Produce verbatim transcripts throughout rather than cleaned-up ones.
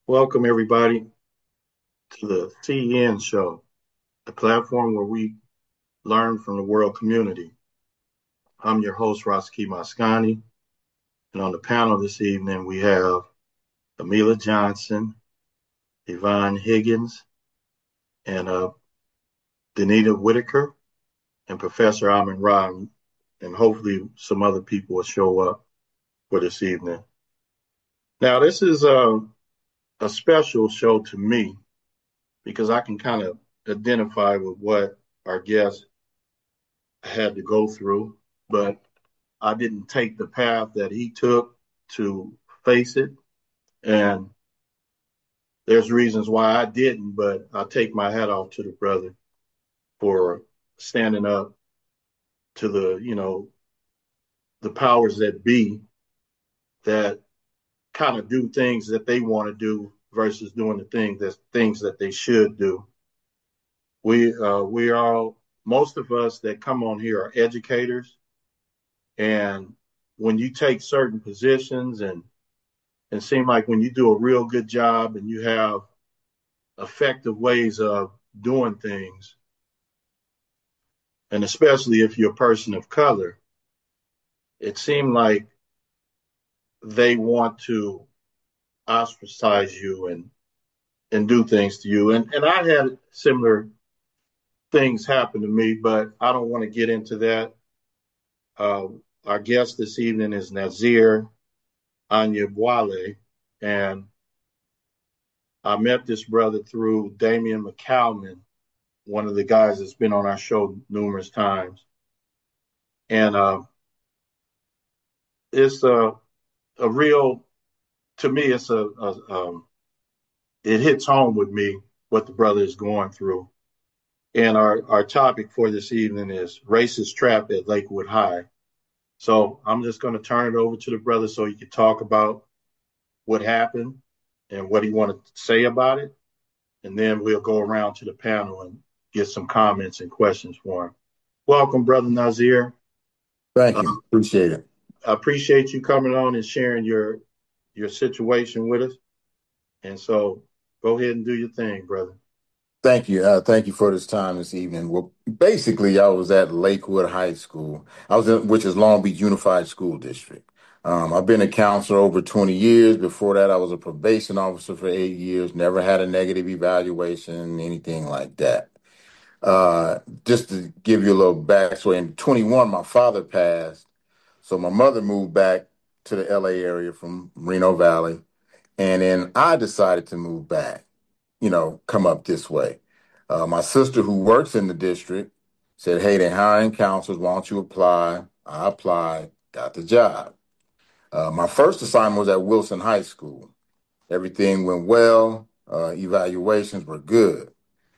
Welcome, everybody, to the C N Show, the platform where we learn from the world community. I'm your host, Roski Mascani, and on the panel this evening, we have Amila Johnson, Yvonne Higgins, and uh, Danita Whitaker, and Professor Amin Ra, and hopefully some other people will show up for this evening. Now, this is a, a special show to me because I can kind of identify with what our guest had to go through, but I didn't take the path that he took to face it. And there's reasons why I didn't, but I take my hat off to the brother for standing up to the, you know, the powers that be that kind of do things that they want to do versus doing the thing that things that they should do. We uh, we are most of us that come on here are educators, and when you take certain positions and and seem like when you do a real good job and you have effective ways of doing things, and especially if you're a person of color, it seemed like they want to ostracize you and and do things to you. And and I had similar things happen to me, but I don't want to get into that. Uh, our guest this evening is Nazir Anyabwile, and I met this brother through Damian McCalman, one of the guys that's been on our show numerous times. And uh, it's a, a real, to me, it's a, a um, it hits home with me what the brother is going through. And our, our topic for this evening is racist trap at Lakewood High. So I'm just going to turn it over to the brother so he can talk about what happened and what he wanted to say about it. And then we'll go around to the panel and get some comments and questions for him. Welcome, Brother Nazir. Thank you. Appreciate it. I appreciate you coming on and sharing your your situation with us. And so go ahead and do your thing, brother. Thank you. Uh, thank you for this time this evening. Well, basically, I was at Lakewood High School, I was in, which is Long Beach Unified School District. Um, I've been a counselor over twenty years. Before that, I was a probation officer for eight years. Never had a negative evaluation, anything like that. Uh, just to give you a little backstory, in twenty-one, my father passed. So my mother moved back to the L A area from Reno Valley. And then I decided to move back, you know, come up this way. Uh, my sister, who works in the district, said, hey, they're hiring counselors. Why don't you apply? I applied, got the job. Uh, my first assignment was at Wilson High School. Everything went well. Uh, evaluations were good.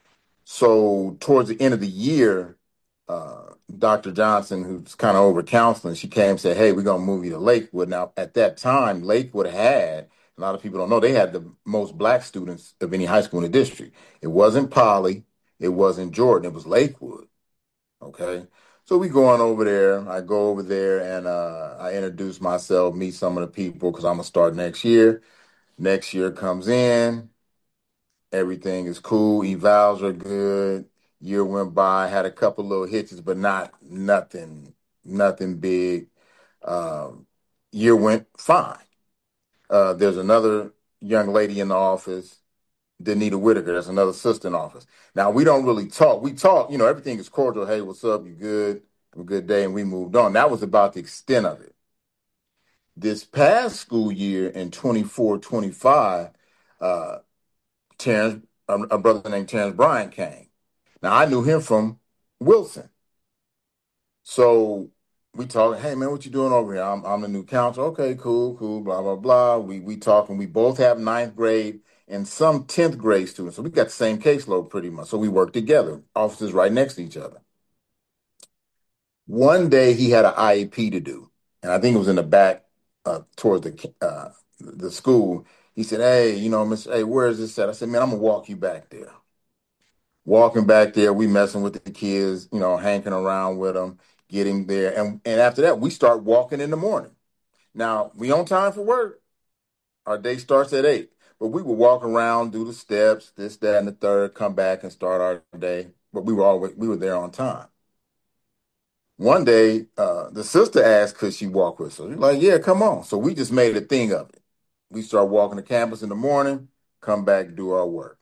So towards the end of the year, uh, Doctor Johnson, who's kind of over counseling, she came and said, hey, we're going to move you to Lakewood. Now, at that time, Lakewood had, a lot of people don't know, they had the most black students of any high school in the district. It wasn't Poly. It wasn't Jordan. It was Lakewood. Okay. So we go on over there. I go over there and uh, I introduce myself, meet some of the people because I'm going to start next year. Next year comes in. Everything is cool. Evals are good. Year went by, had a couple little hitches, but not nothing, nothing big. Um, Year went fine. Uh, there's another young lady in the office, Danita Whitaker. That's another sister in office. Now we don't really talk. We talk, you know, everything is cordial. Hey, what's up? You good? Have a good day, and we moved on. That was about the extent of it. This past school year in twenty-four twenty-five, uh, Terrence, a, a brother named Terrence Bryant came. Now I knew him from Wilson. So we talking, hey man, what you doing over here? I'm I'm the new counselor. Okay, cool, cool, blah, blah, blah. We we talking. We both have ninth grade and some tenth grade students. So we got the same caseload pretty much. So we work together, offices right next to each other. One day he had an I E P to do, and I think it was in the back uh, towards the uh, the school. He said, hey, you know, Mister Hey, where is this at? I said, man, I'm gonna walk you back there. Walking back there, we messing with the kids, you know, hanking around with them, getting there. And, and after that, we start walking in the morning. Now, we on time for work. Our day starts at eight. But we would walk around, do the steps, this, that, and the third, come back and start our day. But we were always we were there on time. One day, uh, the sister asked, could she walk with us? So we're like, yeah, come on. So we just made a thing of it. We start walking the campus in the morning, come back, do our work.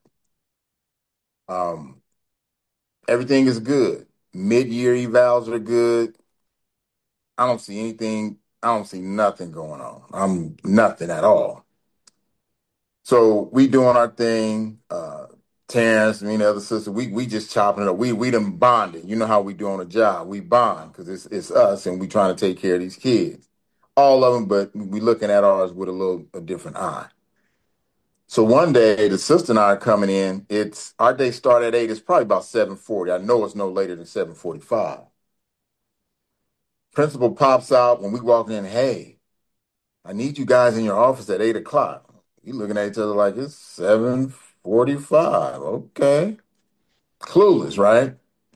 Um, everything is good. Mid-year evals are good. I don't see anything. I don't see nothing going on. I'm nothing at all. So we doing our thing. Uh, Terrence, me and the other sister, we we just chopping it up. We we done bonded. You know how we do on a job. We bond because it's it's us and we trying to take care of these kids. All of them, but we looking at ours with a little a different eye. So one day, the sister and I are coming in. It's our day start at eight. It's probably about seven forty. I know it's no later than seven forty-five. Principal pops out when we walk in. Hey, I need you guys in your office at eight o'clock. You looking at each other like it's seven forty-five. Okay. Clueless, right?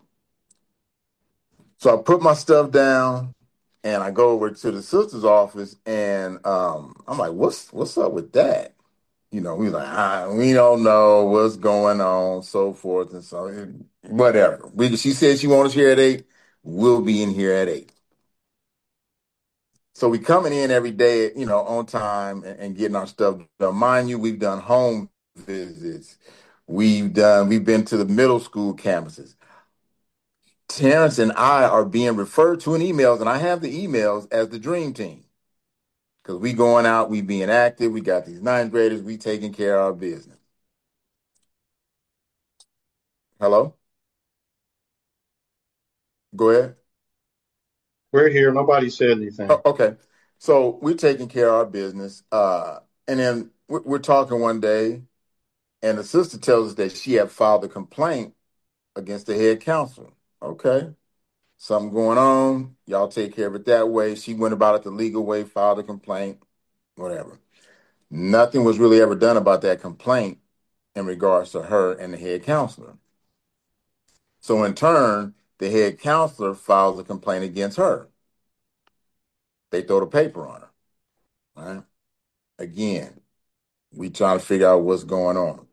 So I put my stuff down and I go over to the sister's office and um, I'm like, what's what's up with that? You know, we like, ah, we don't know what's going on, so forth and so whatever. We, she said she wants us here at eight. We'll be in here at eight. So we coming in every day, you know, on time and, and getting our stuff done. Mind you, we've done home visits. We've done, we've been to the middle school campuses. Terrence and I are being referred to in emails, and I have the emails as the dream team. Because we going out, we being active, we got these ninth graders, we taking care of our business. Hello? Go ahead. We're here. Nobody said Oh, anything. okay. So we're taking care of our business. Uh, and then we're, we're talking one day, and the sister tells us that she had filed a complaint against the head counselor. Okay. Something going on. Y'all take care of it that way. She went about it the legal way, filed a complaint, whatever. Nothing was really ever done about that complaint in regards to her and the head counselor. So in turn, the head counselor files a complaint against her. They throw the paper on her. Right? Again, we trying to figure out what's going on.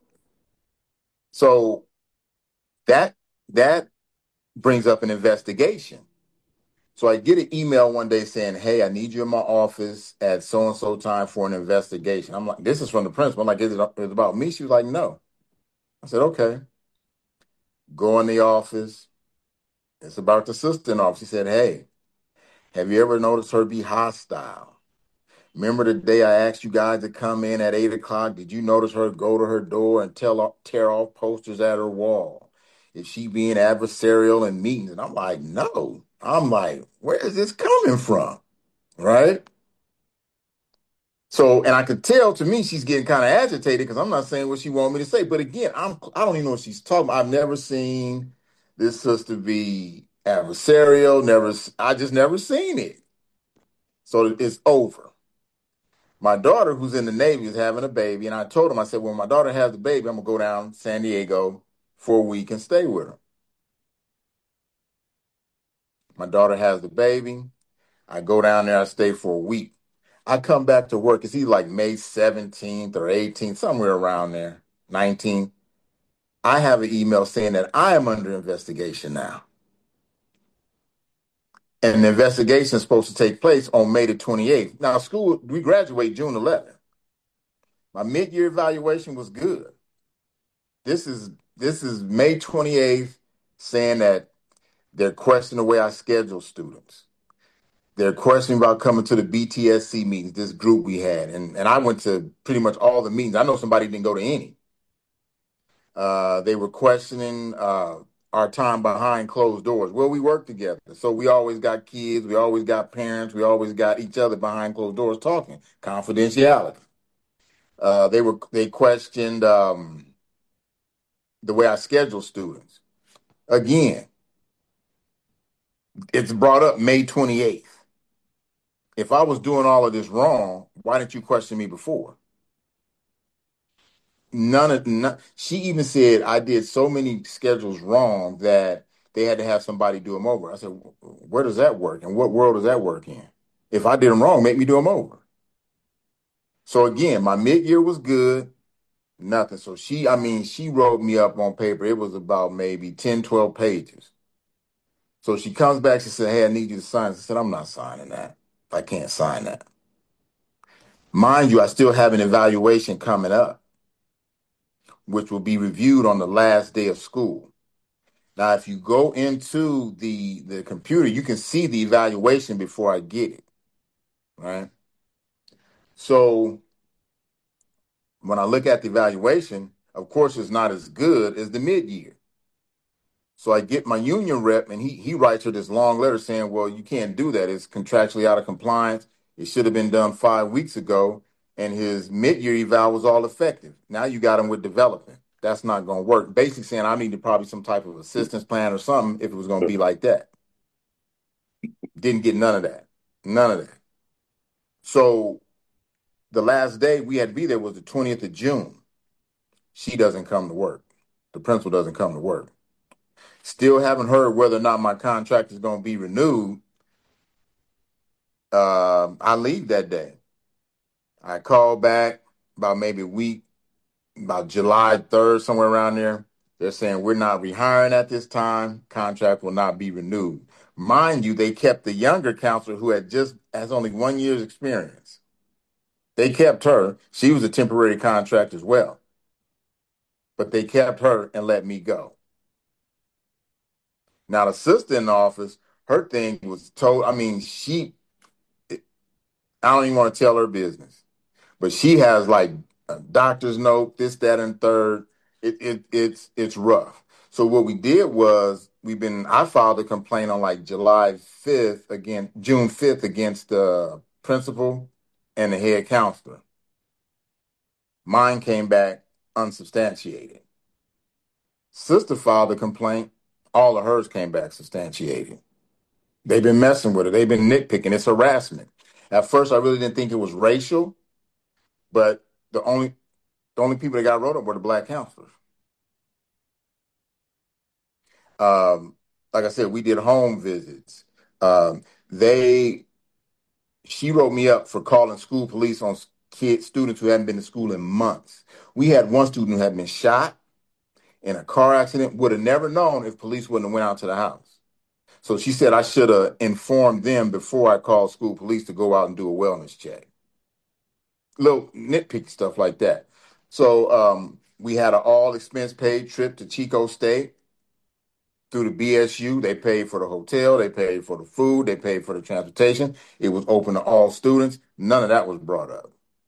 So that that brings up an investigation. So I get an email one day saying, hey, I need you in my office at so-and-so time for an investigation. I'm like, this is from the principal. I'm like, is it, is it about me? She was like, no. I said, okay. Go in the office. It's about the sister in the office. She said, hey, have you ever noticed her be hostile? Remember the day I asked you guys to come in at eight o'clock? Did you notice her go to her door and tell, tear off posters at her wall? Is she being adversarial in meetings? And I'm like, no. I'm like, where is this coming from? Right? So, and I could tell to me she's getting kind of agitated because I'm not saying what she wanted me to say. But again, I'm I don't even know what she's talking about. I've never seen this sister be adversarial. Never, I just never seen it. So it's over. My daughter, who's in the Navy, is having a baby, and I told him, I said, when my daughter has the baby, I'm gonna go down to San Diego for a week and stay with her. My daughter has the baby. I go down there, I stay for a week. I come back to work. It's either like May seventeenth or eighteenth, somewhere around there, nineteenth. I have an email saying that I am under investigation now. And the investigation is supposed to take place on May the twenty-eighth. Now, school, we graduate June eleventh. My mid-year evaluation was good. This is this is May twenty-eighth saying that they're questioning the way I schedule students. They're questioning about coming to the B T S C meetings, this group we had. And, and I went to pretty much all the meetings. I know somebody didn't go to any. Uh, they were questioning uh, our time behind closed doors. Well, we work together. So we always got kids. We always got parents. We always got each other behind closed doors talking. Confidentiality. Uh, they were they questioned um, the way I schedule students. Again, it's brought up May twenty-eighth. If I was doing all of this wrong, why didn't you question me before? None of none, she even said I did so many schedules wrong that they had to have somebody do them over. I said, where does that work? And what world does that work in? If I did them wrong, make me do them over. So again, my mid year was good, nothing. So she, I mean, she wrote me up on paper. It was about maybe ten, twelve pages. So she comes back, she said, "Hey, I need you to sign." I said, "I'm not signing that. I can't sign that." Mind you, I still have an evaluation coming up, which will be reviewed on the last day of school. Now, if you go into the the computer, you can see the evaluation before I get it, right? So when I look at the evaluation, of course, it's not as good as the mid-year. So I get my union rep, and he he writes her this long letter saying, "Well, you can't do that. It's contractually out of compliance. It should have been done five weeks ago, and his mid-year eval was all effective. Now you got him with development. That's not going to work." Basically saying I needed probably some type of assistance plan or something if it was going to be like that. Didn't get none of that. None of that. So the last day we had to be there was the twentieth of June. She doesn't come to work. The principal doesn't come to work. Still haven't heard whether or not my contract is going to be renewed. Um, I leave that day. I call back about maybe a week, about July third, somewhere around there. They're saying we're not rehiring at this time. Contract will not be renewed. Mind you, they kept the younger counselor who had just has only one year's experience. They kept her. She was a temporary contract as well. But they kept her and let me go. Now the sister in the office, her thing was told, I mean, she I don't even want to tell her business, but she has like a doctor's note, this, that, and third. It, it it's it's rough. So what we did was we've been I filed a complaint on like July fifth again, June fifth against the principal and the head counselor. Mine came back unsubstantiated. Sister filed a complaint. All of hers came back substantiated. They've been messing with it. They've been nitpicking. It's harassment. At first, I really didn't think it was racial, but the only the only people that got wrote up were the black counselors. Um, like I said, we did home visits. Um, they she wrote me up for calling school police on kids, students who hadn't been to school in months. We had one student who had been shot in a car accident. Would have never known if police wouldn't have went out to the house. So she said I should have informed them before I called school police to go out and do a wellness check. Little nitpicky stuff like that. So um, we had an all expense paid trip to Chico State through the B S U. They paid for the hotel, they paid for the food, they paid for the transportation. It was open to all students. None of that was brought up.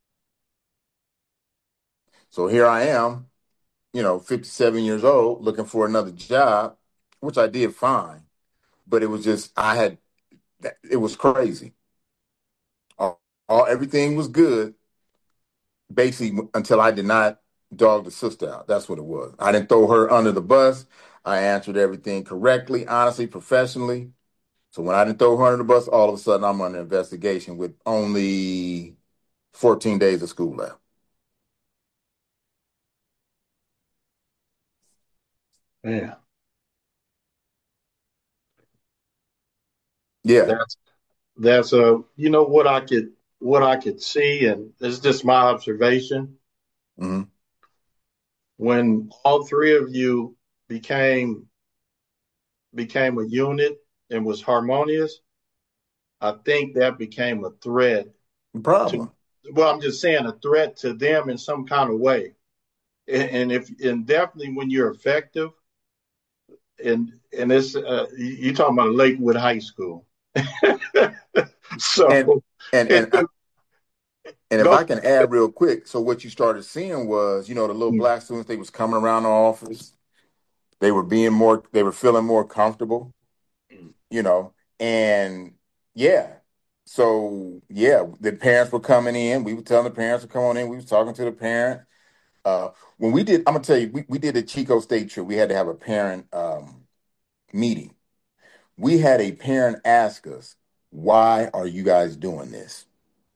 So here I am, you know, fifty-seven years old, looking for another job, which I did fine. But it was just, I had, it was crazy. All, all everything was good, basically, until I did not dog the sister out. That's what it was. I didn't throw her under the bus. I answered everything correctly, honestly, professionally. So when I didn't throw her under the bus, all of a sudden I'm under investigation with only fourteen days of school left. Yeah. Yeah. That's that's uh you know what I could what I could see, and this is just my observation. Mm-hmm. When all three of you became became a unit and was harmonious, I think that became a threat to, Problem. well, I'm just saying, a threat to them in some kind of way. And, and if and definitely when you're effective, and and it's uh, you talking about Lakewood High School. And So and and I, and if go. I can add real quick, so what you started seeing was, you know, the little black students, they was coming around the office. They were being more, they were feeling more comfortable, you know, and yeah. So yeah, the parents were coming in. We were telling the parents to come on in. We was talking to the parent. Uh, when we did, I'm gonna tell you, we, we did a Chico State trip. We had to have a parent um, meeting. We had a parent ask us, "Why are you guys doing this?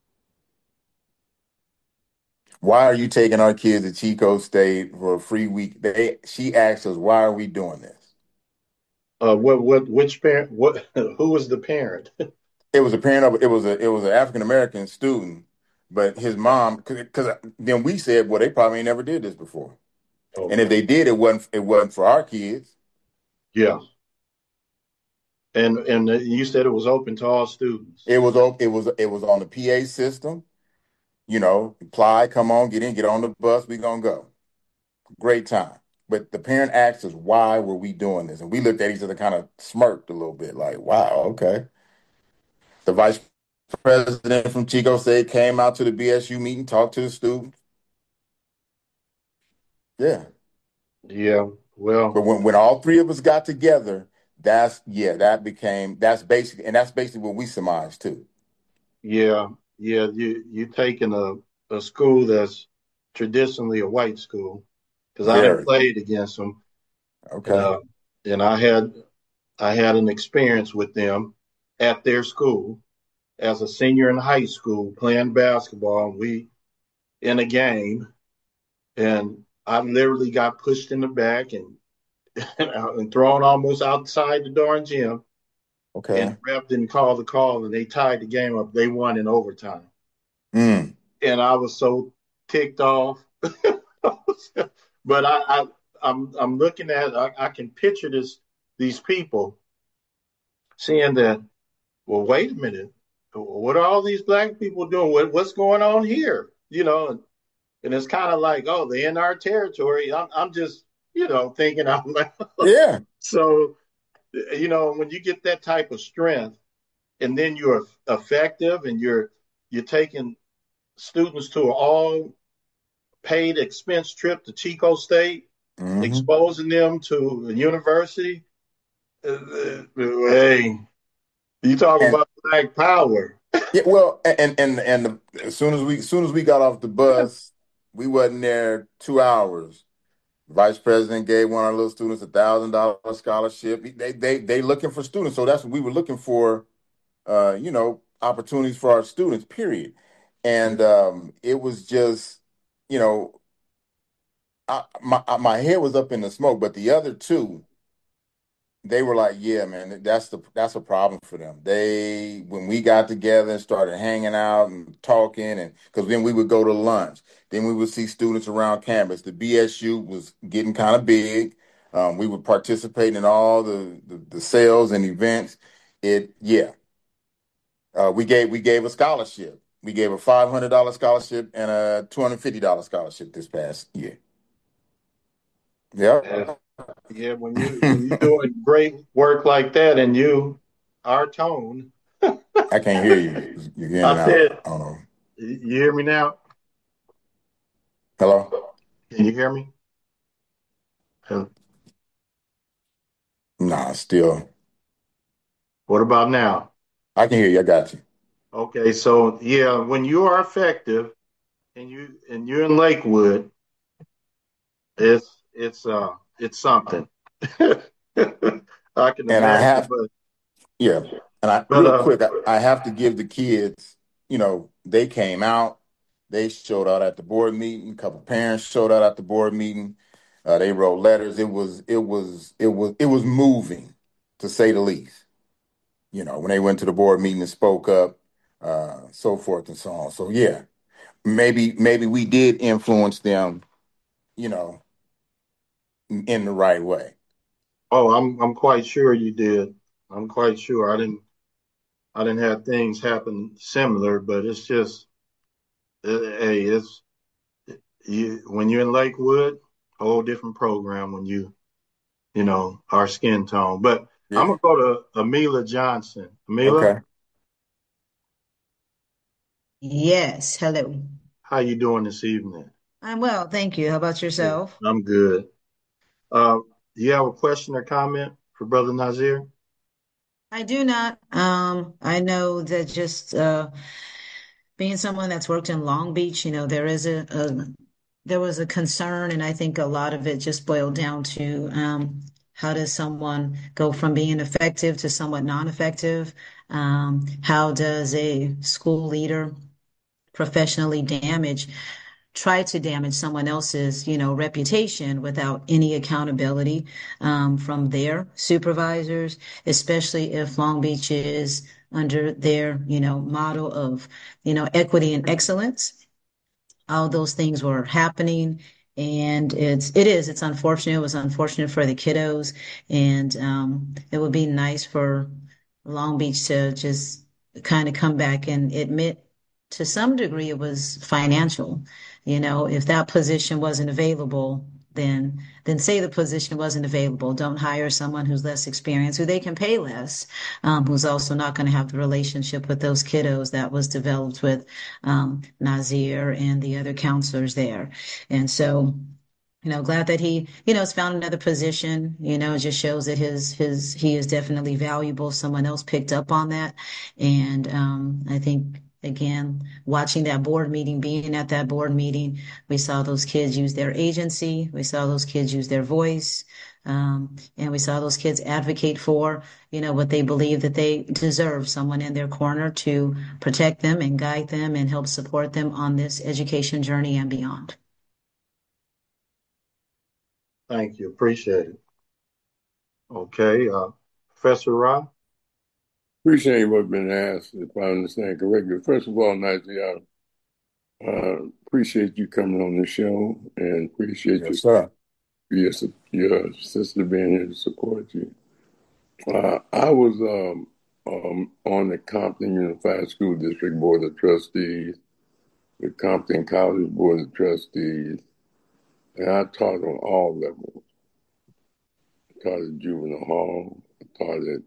Why are you taking our kids to Chico State for a free week?" They, she asked us, "Why are we doing this?" Uh, what what which parent? What who was the parent? It was a parent of it was a it was an African American student But his mom, because then we said, well, they probably ain't never did this before. And if Okay. they did, it wasn't it wasn't for our kids. Yeah. And and you said it was open to all students. It was it was it was on the P A system. You know, apply, come on, get in, get on the bus, we gonna go. Great time. But the parent asked us, why were we doing this? And we looked at each other, kind of smirked a little bit, like, wow, okay. The vice president from Chico State came out to the B S U meeting, talked to the students. Yeah. Yeah. But Well, when, when all three of us got together, that's yeah, that became that's basically and that's basically what we surmised too. yeah, yeah. You you taking a a school that's traditionally a white school because I didn't Very. played against them, Okay. uh, and I had I had an experience with them at their school as a senior in high school playing basketball. And we in a game, and I literally got pushed in the back and and thrown almost outside the darn gym. And Okay. the ref didn't call the call, and they tied the game up. They won in overtime, Mm. and I was so ticked off. But I, I, I'm, I'm looking at. I, I can picture this. These people seeing that. Well, wait a minute. What are all these black people doing? What, what's going on here? You know, and, and it's kind of like, oh, they're in our territory. I'm, I'm just, you know, thinking out loud. Yeah. So, you know, when you get that type of strength, and then you're effective, and you're you're taking students to an all paid expense trip to Chico State, Hmm. exposing them to a university. Uh, uh, hey, you talk And about black power. yeah, well, and and and the, as soon as we as soon as we got off the bus, we wasn't there two hours. Vice president gave one of our little students a thousand dollar scholarship. They they they looking for students, so that's what we were looking for. Uh, you know, opportunities for our students. Period. And um, it was just, you know, I, my my head was up in the smoke, but the other two, they were like, yeah, man, that's the that's a problem for them. They when we got together and started hanging out and talking, and because then we would go to lunch, then we would see students around campus. The B S U was getting kind of big. Um, we would participate in all the, the the sales and events. It yeah, uh, we gave we gave a scholarship. We gave a five hundred dollar scholarship and a two hundred fifty dollar scholarship this past year. Yeah, Yeah. yeah. When you when you're doing great work like that, and you, our tone. I can't hear you. You're in and I said, out. I don't know. you hear me now? Hello? Can you hear me? Nah, still. What about now? I can hear you. I got you. Okay, so yeah, when you are effective and you and you're in Lakewood, it's it's uh it's something. I can And I imagine, have, but yeah. And I, but real uh quick, I, I have to give the kids, you know, they came out, they showed out at the board meeting. A couple parents showed out at the board meeting. Uh, they wrote letters. It was, it was, it was, it was moving, to say the least. You know, when they went to the board meeting and spoke up, uh, so forth and so on. So yeah, maybe, maybe we did influence them, you know, in the right way. oh, I'm I'm quite sure you did. I'm quite sure. I didn't I didn't have things happen similar, but it's just uh, hey, it's you when you're in Lakewood, whole different program when you you know our skin tone. But I'm Yeah. gonna go to Amila Johnson. Amila, Okay. Yes, hello. how you doing this evening? I'm well, thank you. How about Yeah, yourself? I'm good. Uh, do you have a question or comment for Brother Nazir? I do not. Um, I know that just uh, being someone that's worked in Long Beach, you know, there is a, a there was a concern, and I think a lot of it just boiled down to um, how does someone go from being effective to somewhat non-effective? Um, how does a school leader professionally damage? try to damage someone else's, you know, reputation without any accountability um, from their supervisors, especially if Long Beach is under their, you know, model of, you know, equity and excellence. All those things were happening. And it's it is it's unfortunate. It was unfortunate for the kiddos, and um, it would be nice for Long Beach to just kind of come back and admit to some degree it was financial. You know, if that position wasn't available, then then say the position wasn't available. Don't hire someone who's less experienced, who they can pay less, um, who's also not going to have the relationship with those kiddos that was developed with um, Nazir and the other counselors there. And so, you know, glad that he, you know, has found another position. You know, it just shows that his his he is definitely valuable. Someone else picked up on that, and um, I think again, watching that board meeting, being at that board meeting, we saw those kids use their agency. We saw those kids use their voice. Um, and we saw those kids advocate for, you know, what they believe that they deserve, someone in their corner to protect them and guide them and help support them on this education journey and beyond. Thank you. Appreciate it. Okay. Uh, Professor Ra? Appreciate what's been asked, if I understand correctly. First of all, Nazia, uh, appreciate you coming on the show and appreciate Yes, sir. your, your, your sister being here to support you. Uh, I was um, um, on the Compton Unified School District Board of Trustees, the Compton College Board of Trustees, and I taught on all levels. I taught at juvenile hall, I taught at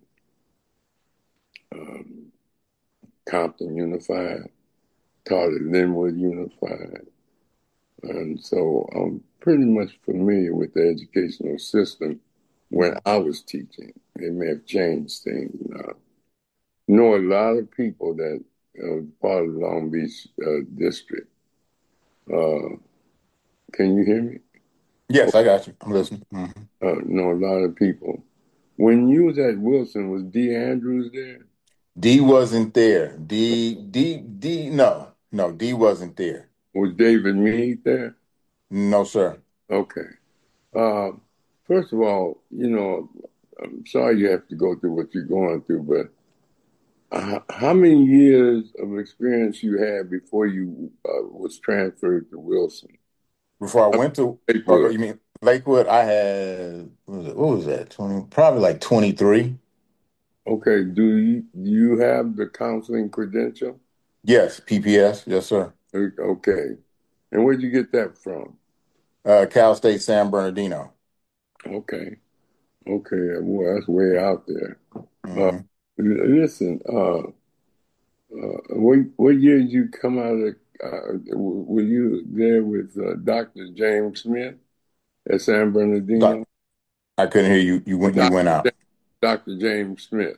um, Compton Unified, taught at Linwood Unified. And so I'm pretty much familiar with the educational system when I was teaching. It may have changed things now. Know a lot of people that are part of the Long Beach uh, district. Uh, can you hear me? Yes, I got you. I'm listening. Mm-hmm. Uh, know a lot of people. When you was at Wilson, was D. Andrews there? D wasn't there. D, D, D, no, no, D wasn't there. Was David Meade there? No, sir. Okay. Uh, first of all, you know, I'm sorry you have to go through what you're going through, but uh, how many years of experience you had before you uh, was transferred to Wilson? Before I went to, Lakewood. you mean Lakewood? I had what was, it, what was that? Twenty, probably like twenty-three. Okay. Do you do you have the counseling credential? Yes, P P S. Yes, sir. Okay. And where'd you get that from? Uh, Cal State San Bernardino. Okay. Okay. Well, that's way out there. Mm-hmm. Uh, listen, uh, uh, what what year did you come out of? Uh, were you there with uh, Doctor James Smith at San Bernardino? Doc, I couldn't hear you. You went. You went out. Doctor James Smith.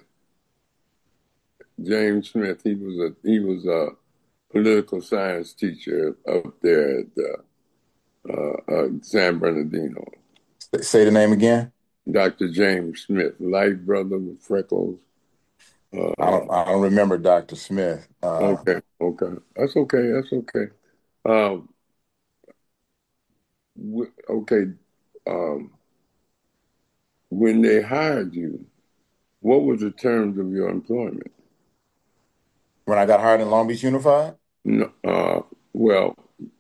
James Smith. He was a he was a political science teacher up there at uh, uh, uh, San Bernardino. Say the name again. Doctor James Smith, light brother with freckles. Uh, I don't. I don't remember Doctor Smith. Uh, okay. Okay. That's okay. That's okay. Um, okay. Um, when they hired you, what was the terms of your employment? When I got hired in Long Beach Unified? No, uh, well,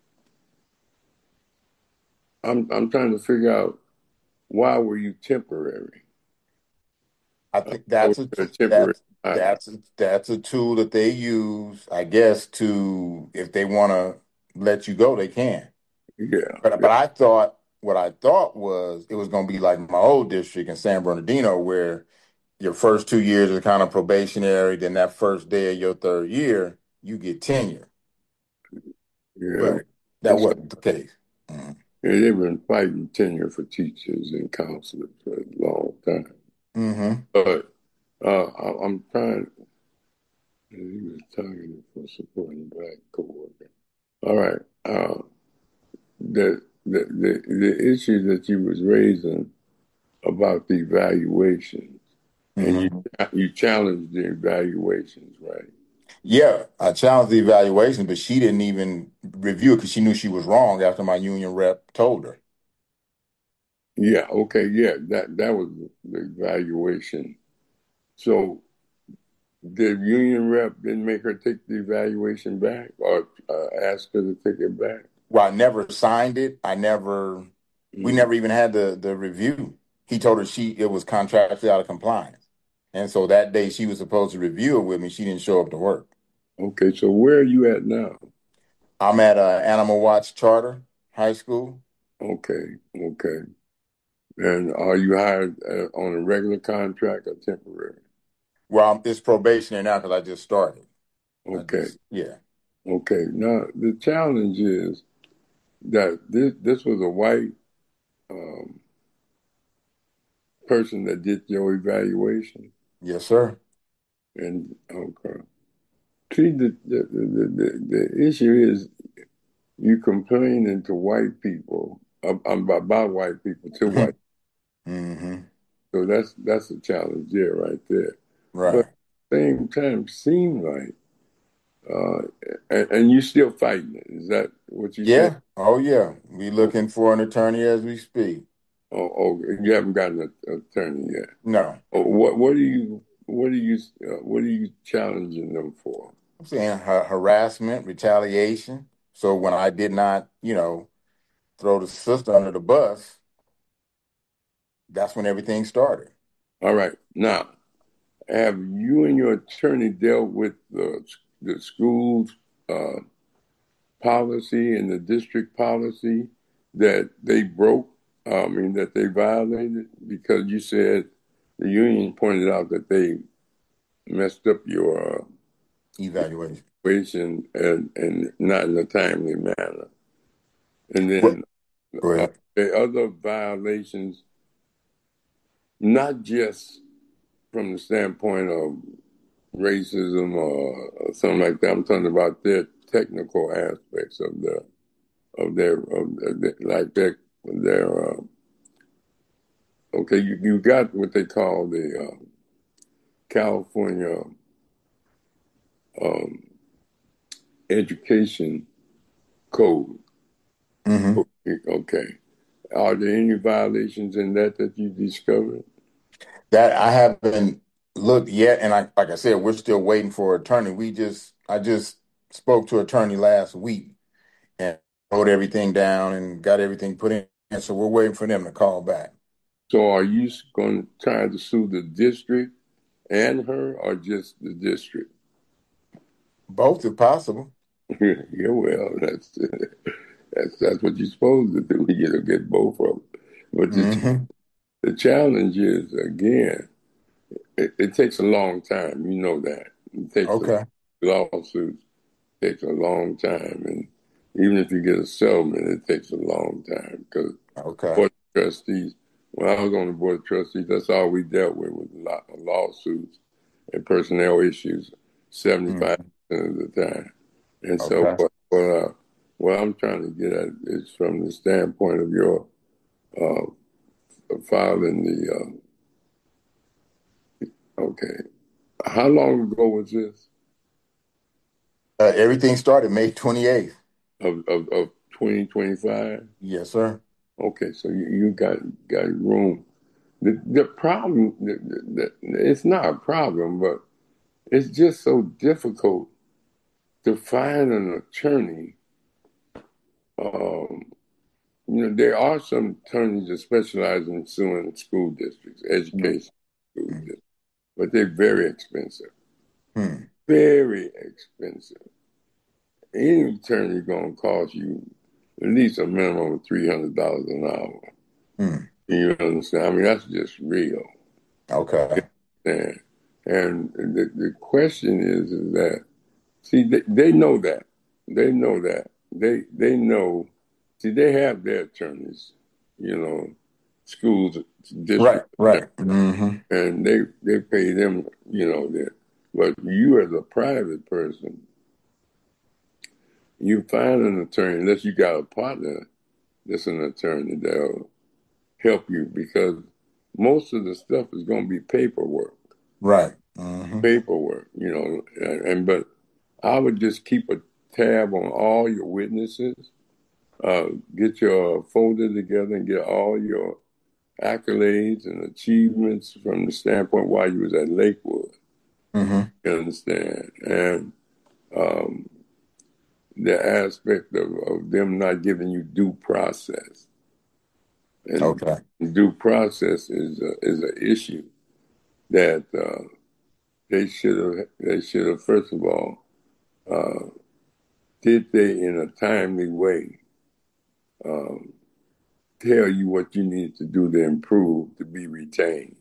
I'm I'm trying to figure out, why were you temporary? I think that's a, a temporary. That's that's a, that's a tool that they use, I guess, to if they want to let you go, they can. Yeah. But yeah. but I thought what I thought was it was going to be like my old district in San Bernardino, where your first two years are kind of probationary. Then that first day of your third year, you get tenure. Yeah. But that wasn't the case. Mm-hmm. Yeah, they've been fighting tenure for teachers and counselors for a long time. Mm-hmm. But uh, I, I'm trying. He was targeted for supporting black coworkers. All right. Uh, the, the the the issue that you was raising about the evaluations, mm-hmm. and you you challenged the evaluations, right? Yeah, I challenged the evaluation, but she didn't even review it because she knew she was wrong after my union rep told her. Yeah, okay, yeah, that that was the evaluation. So the union rep didn't make her take the evaluation back or uh, ask her to take it back? Well, I never signed it. I never, we Mm. never even had the the review. He told her she it was contractually out of compliance, and so that day she was supposed to review it with me. She didn't show up to work. Okay, so where are you at now? I'm at uh, Animal Watch Charter High School. Okay, okay. And are you hired uh, on a regular contract or temporary? Well, I'm, it's probationary now because I just started. I Okay, just yeah. okay. Now the challenge is that this this was a white um, person that did your evaluation, Yes, sir. and okay. See, the the, the the the issue is you complaining to white people um, about, about white people to white. hmm So that's that's a challenge there, right there. But Right. at the same time, seem like uh, and, and you still fighting it. Is that what you said? Yeah. Oh, yeah. We Oh, looking for an attorney as we speak. oh, oh, you haven't gotten an attorney yet. No, Oh, what what are you what are you uh, what are you challenging them for? I'm saying ha harassment, retaliation. So when I did not, you know, throw the sister under the bus, that's when everything started. All right, now have you and your attorney dealt with the the school's uh, policy and the district policy that they broke? I mean, that they violated because you said the union pointed out that they messed up your uh, Evaluation. evaluation and, and not in a timely manner. And Well, then go uh, ahead. the other violations, not just from the standpoint of racism or, or something like that. I'm talking about their technical aspects of the of their of the, like their their uh, okay. You you got what they call the uh, California um, education code. hmm Okay, are there any violations in that that you discovered? That I haven't looked yet, and I like I said, we're still waiting for an attorney. We just I just spoke to an attorney last week and wrote everything down and got everything put in. And so we're waiting for them to call back. So are you going to try to sue the district and her, or just the district? Both if possible. Yeah, well, that's that's that's what you're supposed to do. You know, get both of them. But the hmm the challenge is again, it, it takes a long time. You know that it takes a Okay. lawsuits takes a long time, and even if you get a settlement, it takes a long time because Okay. board of trustees. When I was on the board of trustees, that's all we dealt with was law, lawsuits and personnel issues, seventy-five Mhm. percent of the time. And so, Okay. what, what, uh, what I'm trying to get at is from the standpoint of your uh, filing the, uh, okay, how long ago was this? Uh, everything started May twenty-eighth. Of, of, of twenty twenty-five? Yes, sir. Okay, so you, you got got room. The, the problem, the, the, the, it's not a problem, but it's just so difficult to find an attorney. Um, you know, there are some attorneys that specialize in suing school districts, education school Mm-hmm. districts, but they're very expensive. Hmm. Very expensive. Any attorney going to cost you at least a minimum of three hundred dollars an hour. Hmm. You understand? I mean, that's just real. Okay. And, and the, the question is, is that, see, they, they know that. They know that. They they know, see, they have their attorneys, you know, schools, Right. district, Right. hmm and they, they pay them, you know, that. But you as a private person, you find an attorney, unless you got a partner that's an attorney that'll help you because most of the stuff is going to be paperwork. Right. hmm Paperwork, you know, and, and but I would just keep a tab on all your witnesses, uh, get your folder together and get all your accolades and achievements from the standpoint while you was at Lakewood. Mm-hmm. You understand? And um, the aspect of, of them not giving you due process. And Okay. due process is a, is an issue that uh, they should have. They should have first of all uh, did they in a timely way um, tell you what you need to do to improve to be retained.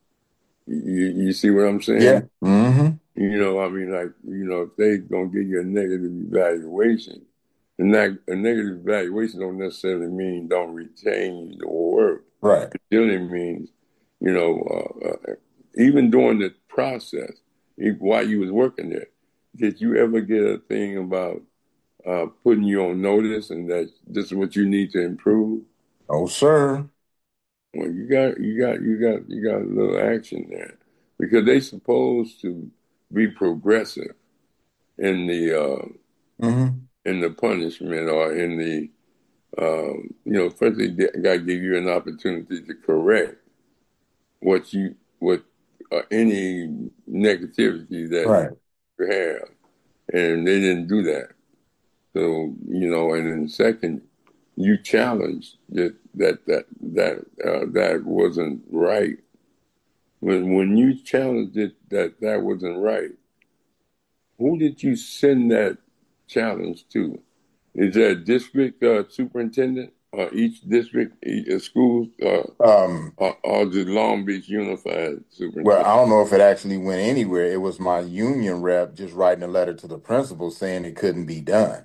You, you see what I'm saying? Yeah. Mm-hmm. You know, I mean, like, you know, if they gonna give you a negative evaluation, and that a negative evaluation don't necessarily mean don't retain you to work. Right. It really means, you know, uh, uh, even during the process, if, while you was working there, did you ever get a thing about uh, putting you on notice and that this is what you need to improve? Oh, sir. Well, you got, you got, you got, you got a little action there because they supposed to be progressive in the uh, Mm-hmm. in the punishment or in the um, you know, first they got to give you an opportunity to correct what you what uh, any negativity that Right. you have, and they didn't do that. So you know, and then second, you challenged that that that that uh, that wasn't right. When when you challenged it that that wasn't right, who did you send that challenge to? Is there a district uh, superintendent or each district, each uh, schools, uh, Um, or, or the Long Beach Unified well, Superintendent? I don't know if it actually went anywhere. It was my union rep just writing a letter to the principal saying it couldn't be done.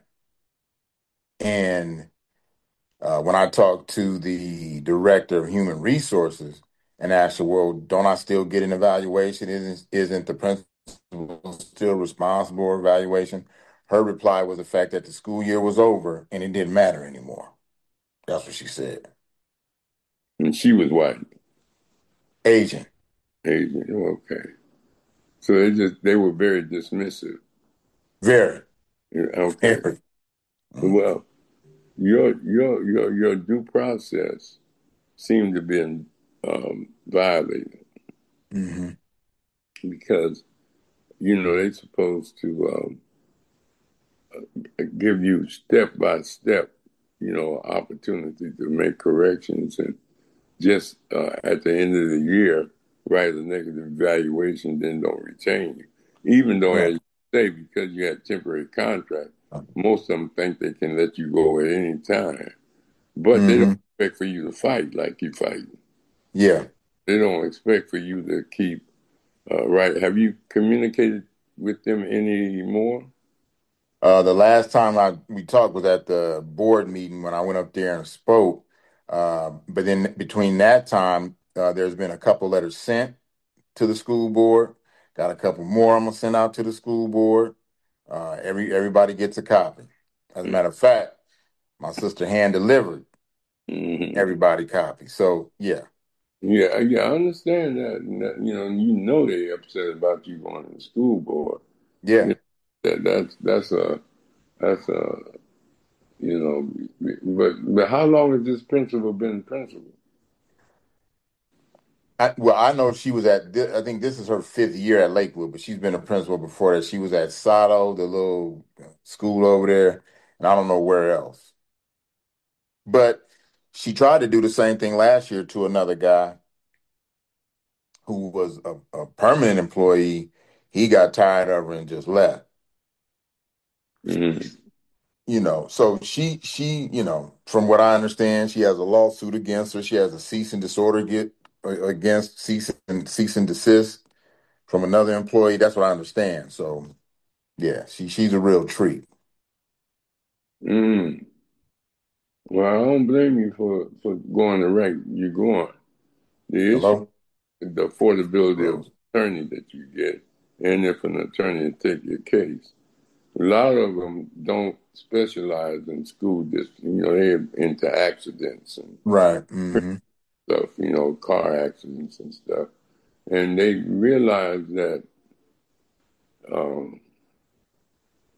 And uh, when I talked to the director of human resources and asked her, well, don't I still get an evaluation? Isn't isn't the principal still responsible for evaluation? Her reply was the fact that the school year was over and it didn't matter anymore. That's what she said. And she was white, Agent. Asian. Okay, so they just they were very dismissive. Very. Yeah, okay, Very. Mm-hmm. well, your your your your due process seemed to be um, violated Mm-hmm. because you know they're supposed to um, give you step by step, you know, opportunity to make corrections and just uh, at the end of the year write a negative evaluation, then don't retain you. Even though, Right. as you say, because you had temporary contract, most of them think they can let you go at any time, but they Mm-hmm. don't expect for you to fight like you fighting. Yeah. They don't expect for you to keep uh, right. Have you communicated with them anymore? Uh, the last time I we talked was at the board meeting when I went up there and spoke. Uh, but then between that time, uh, there's been a couple letters sent to the school board. Got a couple more I'm gonna send out to the school board. Uh, every everybody gets a copy. As a matter of fact, my sister hand delivered Mm-hmm. everybody copy. So yeah, Yeah, yeah, I understand that. And that, you know, you know they're upset about you going to the school board. You yeah. know, that that's that's a that's a you know, but but how long has this principal been principal? I, well, I know she was at. thi- I think this is her fifth year at Lakewood, but she's been a principal before that. She was at Sato, the little school over there, and I don't know where else. But she tried to do the same thing last year to another guy who was a, a permanent employee. He got tired of her and just left. Mm-hmm. You know, so she she you know, from what I understand, she has a lawsuit against her. She has a cease and disorder get uh, against cease and cease and desist from another employee. That's what I understand. So yeah, she she's a real treat. Mm. Well, I don't blame you for for going the right you're going. The issue, Hello? the affordability of Rose. attorney that you get, and if an attorney take your case. A lot of them don't specialize in school district. You know, they're into accidents and Right. Mm-hmm. stuff, you know, car accidents and stuff. And they realize that um,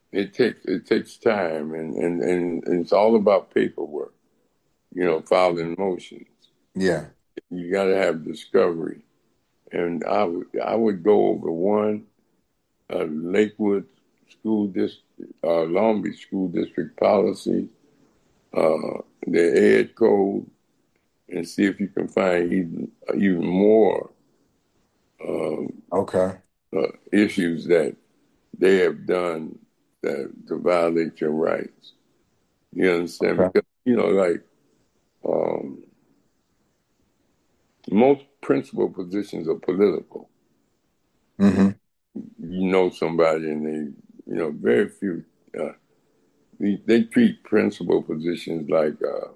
it takes it takes time, and, and, and it's all about paperwork, you know, filing motions. Yeah. You got to have discovery. And I would I would go over one uh, Lakewood School District, uh, Long Beach School District policy, uh, the ed code, and see if you can find even even more um, Okay. uh, issues that they have done that to violate your rights. You understand? Okay. Because you know, like um, most principal positions are political. Mm-hmm. You know somebody, and they, you know, very few. Uh, they, they treat principal positions like uh,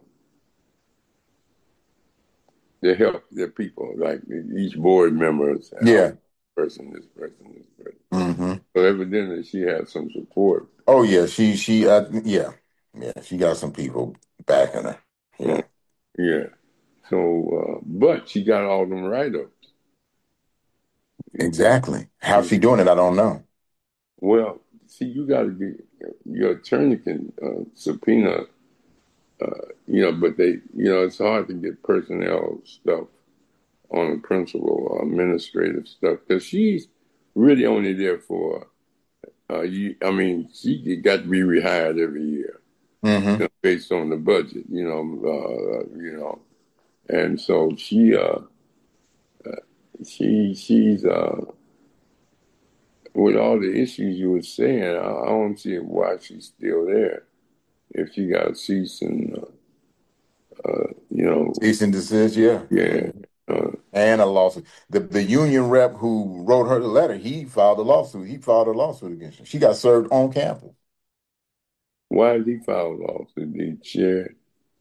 they help their people. Like each board member is Yeah. this person, this person, this person. Mm-hmm. So evidently, she has some support. Oh yeah, she she uh yeah yeah she got some people backing her. Uh, Yeah. yeah. So, uh, but she got all them write-ups. Exactly. How's she doing it? I don't know. Well, see, you got to get your attorney can uh, subpoena, uh, you know, but they, you know, it's hard to get personnel stuff on the principal or administrative stuff because she's really only there for, uh, you, I mean, she got to be rehired every year, Mm-hmm. you know, based on the budget, you know, uh, you know, and so she, uh, uh she, she's, uh, with all the issues you were saying, I, I don't see why she's still there. If she got a cease and, uh, uh, you know, Cease and desist. Yeah. yeah. Uh, And a lawsuit. The the union rep who wrote her the letter, he filed a lawsuit. He filed a lawsuit against her. She got served on campus. why did he file a lawsuit? Did he share?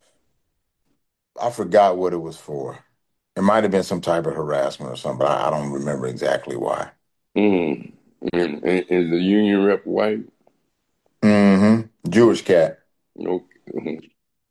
I forgot what it was for. It might have been some type of harassment or something, but I, I don't remember exactly why. Mm. And, and is the union rep white? Mm-hmm. Jewish cat. Okay.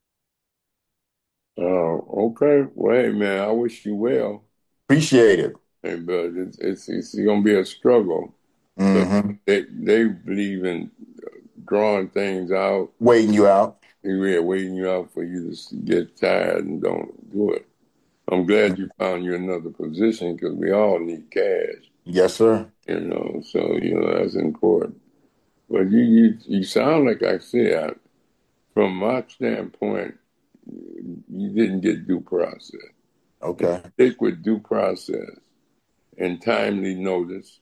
Oh, okay. Well, hey, man, I wish you well. Appreciate it. Hey, but it's it's, it's going to be a struggle. Mm-hmm. They they believe in drawing things out. Waiting you out. We're waiting you out for you to get tired and don't do it. I'm glad you found you another position because we all need cash, Yes, sir. you know. So you know that's important. But you you, you sound like I said, from my standpoint, you didn't get due process. Okay. Stick with due process and timely notice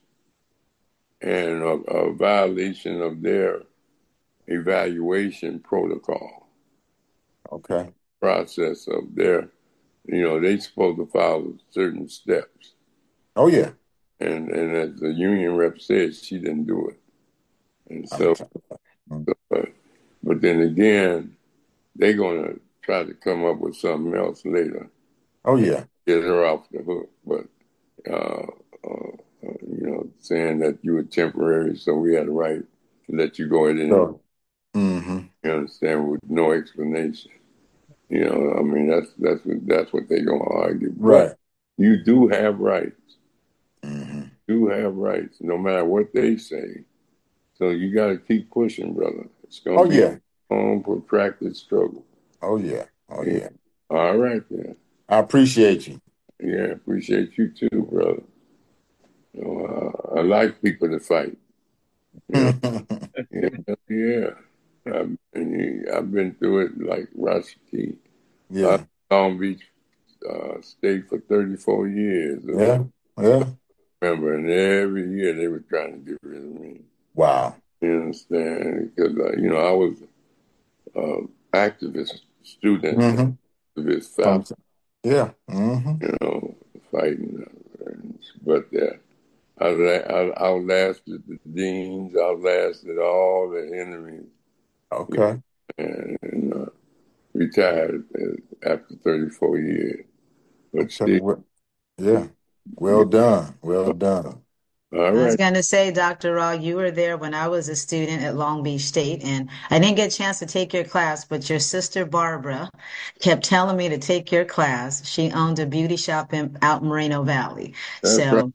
and a, a violation of their evaluation protocol Okay. process of their, you know, they supposed to follow certain steps. Oh yeah. And and as the union rep said, she didn't do it. And so, Mm. but, but then again, they're going to try to come up with something else later. Oh yeah. Get her off the hook. But, uh, uh, uh, you know, saying that you were temporary, so we had a right to let you go ahead and, So, mm-hmm. you understand, with no explanation. You know, I mean, that's that's what that's what they're gonna argue. Right. But you do have rights. Mm-hmm. You do have rights, no matter what they say. So you got to keep pushing, brother. It's gonna Oh be yeah. a long, protracted struggle. Oh yeah. Oh Yeah. yeah. All right, then. I appreciate you. Yeah, appreciate you too, brother. You know, uh, I like people to fight. You know? Yeah, yeah. I've been, I've been through it like Rashiki. Yeah. I Long Beach uh, State for thirty-four years. Yeah. Yeah. Remember, and every year they were trying to get rid of me. Wow. You understand? Because, uh, you know, I was an uh, activist student, Mm-hmm. activist faculty, Yeah. Mm-hmm. you know, fighting. Uh, but uh, I, I outlasted the deans, outlasted all the enemies. Okay. And, and uh, retired after thirty-four years. But Okay. still, Well, yeah. Well done. Well done. all I was right. going to say, Doctor Raw, you were there when I was a student at Long Beach State, and I didn't get a chance to take your class, but your sister Barbara kept telling me to take your class. She owned a beauty shop in, out in Moreno Valley. That's right. So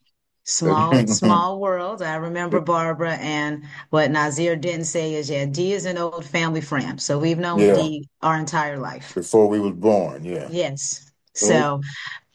Small, small world. I remember Barbara, and what Nazir didn't say is, yeah, Dee is an old family friend. So we've known Yeah, Dee our entire life. before we was born. Yeah. Yes. Oh, So,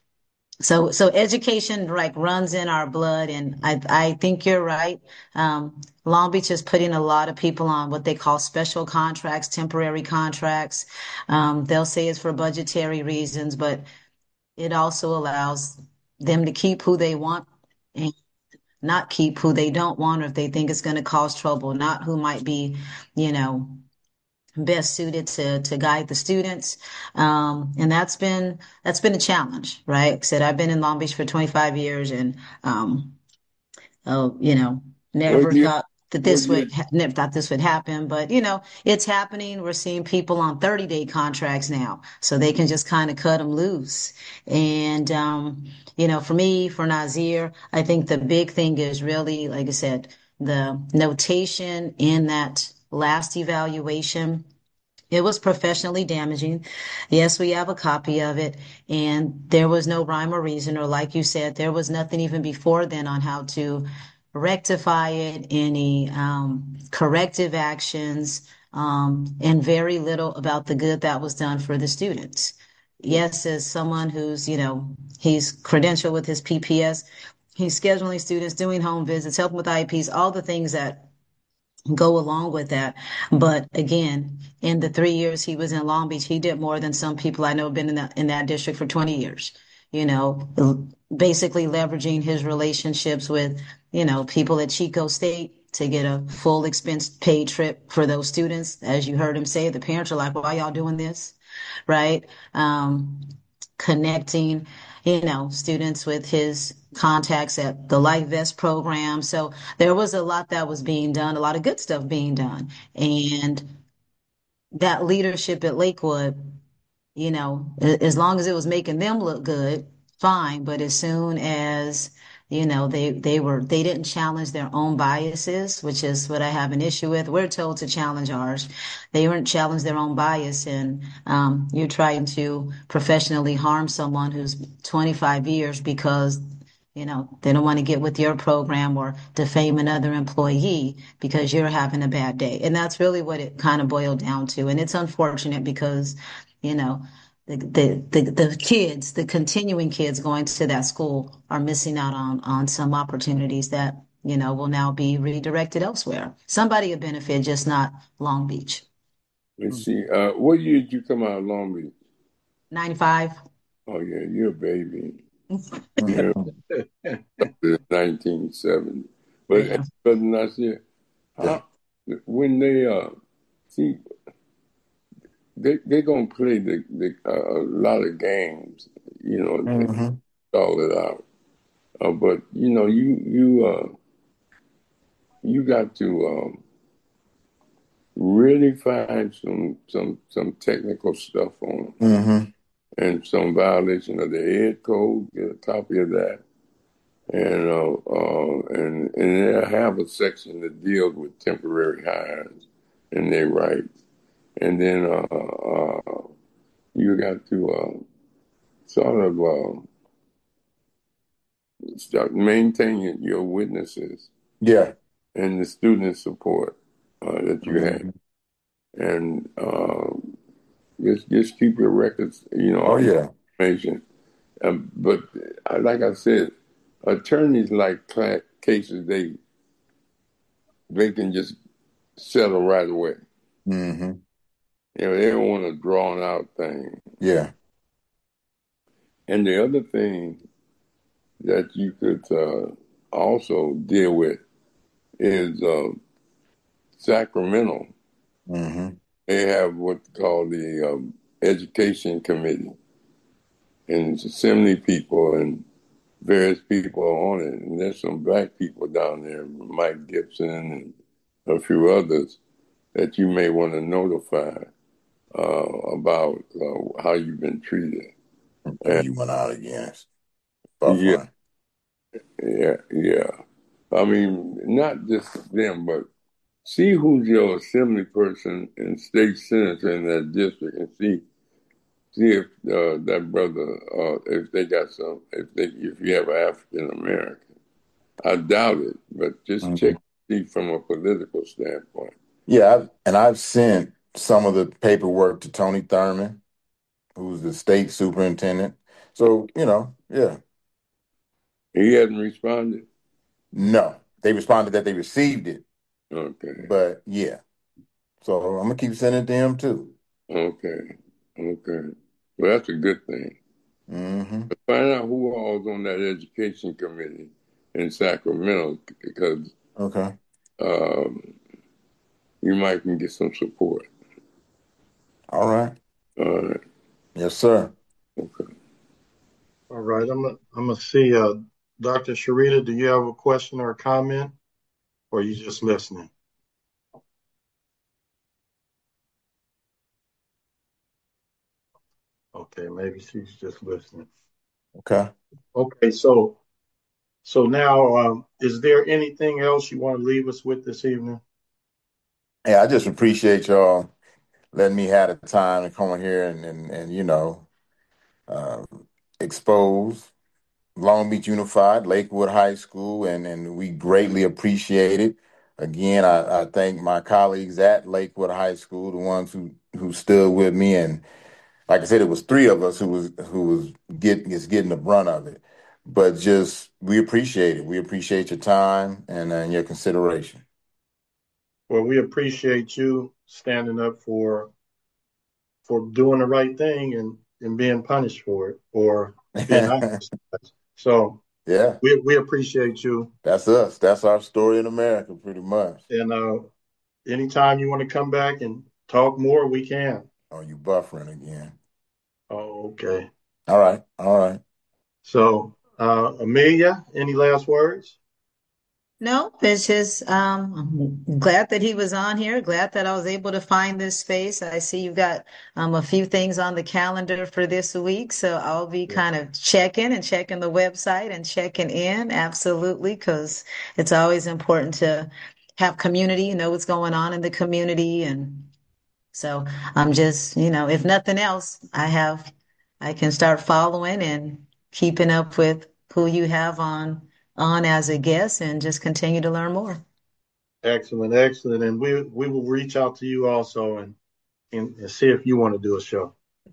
so, so education like runs in our blood, and I, I think you're right. Um, Long Beach is putting a lot of people on what they call special contracts, temporary contracts. Um, they'll say it's for budgetary reasons, but it also allows them to keep who they want and not keep who they don't want, or if they think it's going to cause trouble, not who might be, you know, best suited to to guide the students. Um, and that's been that's been a challenge, right? Like I said, I've been in Long Beach for twenty-five years, and um, oh, you know, what never year? thought that What this year? would ha never thought this would happen, but you know, it's happening. We're seeing people on thirty day contracts now, so they can just kind of cut them loose. And um, you know, for me, for Nazir, I think the big thing is really, like I said, the notation in that last evaluation. It was professionally damaging. Yes, we have a copy of it, and there was no rhyme or reason, or like you said, there was nothing even before then on how to rectify it, any um, corrective actions, um, and very little about the good that was done for the students. Yes, as someone who's, you know, he's credentialed with his P P S, he's scheduling students, doing home visits, helping with I E Ps, all the things that go along with that. But again, in the three years he was in Long Beach, he did more than some people I know have been in that in that district for twenty years. You know, basically leveraging his relationships with, you know, people at Chico State to get a full expense paid trip for those students. As you heard him say, the parents are like, why y'all doing this? Right? Um, connecting, you know, students with his contacts at the Life Vest program. So there was a lot that was being done, a lot of good stuff being done. And that leadership at Lakewood, you know, as long as it was making them look good, fine. But as soon as, you know, they they were they didn't challenge their own biases, which is what I have an issue with. We're told to challenge ours. They weren't challenge their own bias, and um, you're trying to professionally harm someone who's twenty-five years because you know, they don't want to get with your program or defame another employee because you're having a bad day. And that's really what it kind of boiled down to. And it's unfortunate because, you know, the, the, the, the kids, the continuing kids going to that school are missing out on, on some opportunities that, you know, will now be redirected elsewhere. Somebody will benefit, just not Long Beach. Let's see. Uh, what year did you come out of Long Beach? ninety-five. Oh yeah, you're a baby. You're Mhm. nineteen seventy. But Yeah. Brother Nasir, Yeah. how when they uh see they they gonna play the, the uh, a lot of games, you know, they hmm call it out. Uh, but you know, you you uh you got to um, really find some some some technical stuff on them hmm and some violation of the ed code. Get a copy of that, and uh, uh, and and they have a section that deals with temporary hires and their rights. And then uh, uh, you got to uh, sort of uh, start maintaining your witnesses Yeah. and the student support uh, that you have, hmm and uh, just just keep your records, you know, Oh all your yeah. information. Um, but uh, like I said, attorneys like cla- cases they they can just settle right away. hmm You know, they don't want a drawn out thing. Yeah. And the other thing that you could uh, also deal with is uh, Sacramento. hmm They have what's called the um, Education Committee, and it's seventy people and various people are on it. And there's some black people down there, Mike Gibson and a few others that you may want to notify uh, about uh, how you've been treated. And And you went out again. Tough yeah, one. yeah, yeah. I mean, not just them, but see who's your assembly person and state senator in that district, and see see if uh, that brother, uh, if they got some, if they, if you have an African American, I doubt it, but just Mhm. check see from a political standpoint. Yeah, I've, and I've sent some of the paperwork to Tony Thurman, who's the state superintendent. So, you know, yeah. He hasn't responded. No, they responded that they received it, Okay, but yeah. So I'm gonna keep sending it to him too. okay, okay. Well, that's a good thing. hmm But find out who all's on that education committee in Sacramento, because Okay. um, you might can get some support. All right. All right. Yes, sir. Okay. All right, I'm gonna, I'm gonna see, uh, Doctor Sharita, do you have a question or a comment, or are you just listening? Okay, maybe she's just listening. Okay. Okay, so so now, um, is there anything else you want to leave us with this evening? Yeah, I just appreciate y'all letting me have the time to come in here and and, and you know, uh, expose Long Beach Unified, Lakewood High School, and, and we greatly appreciate it. Again, I, I thank my colleagues at Lakewood High School, the ones who, who stood with me. And like I said, it was three of us who was who was getting is getting the brunt of it. But just we appreciate it. We appreciate your time and, uh, and your consideration. Well, we appreciate you standing up for for doing the right thing and and being punished for it or being ostracized. So Yeah, we we appreciate you. that's us. That's our story in America, pretty much. And uh, anytime you want to come back and talk more, we can. Oh, you buffering again. Oh, okay. All right. All right. So, uh, Amelia, any last words? No, it's just um, I'm glad that he was on here. Glad that I was able to find this space. I see you've got um, a few things on the calendar for this week, so I'll be Yeah, kind of checking and checking the website and checking in. Absolutely, because it's always important to have community, know what's going on in the community, and so I'm just, you know, if nothing else, I have, I can start following and keeping up with who you have on on as a guest and just continue to learn more. excellent, excellent. And we we will reach out to you also and and, and see if you want to do a show.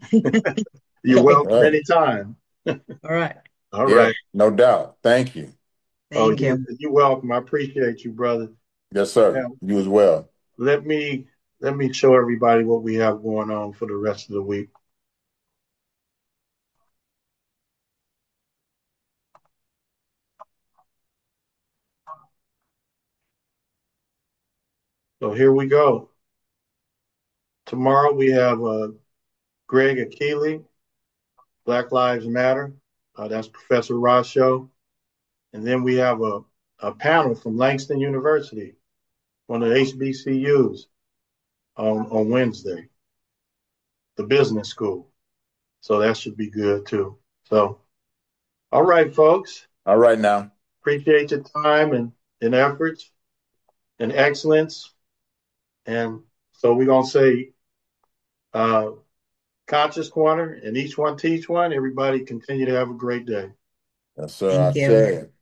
You're Okay. welcome Right. anytime. All right. All Yeah, right. no doubt. Thank you. Oh, Thank you you. you're welcome. I appreciate you, brother. Yes, sir. Now, You as well. let me let me show everybody what we have going on for the rest of the week. So here we go. Tomorrow we have uh, Greg Akili, Black Lives Matter. Uh, that's Professor Ross show. And then we have a, a panel from Langston University, one of the H B C Us on, on Wednesday, the business school. So that should be good too. So, all right, folks. All right now. Appreciate your time and, and efforts and excellence. And so we're going to say uh, Conscious Corner and each one teach one. Everybody continue to have a great day. Yes, sir. I Thank you. say it.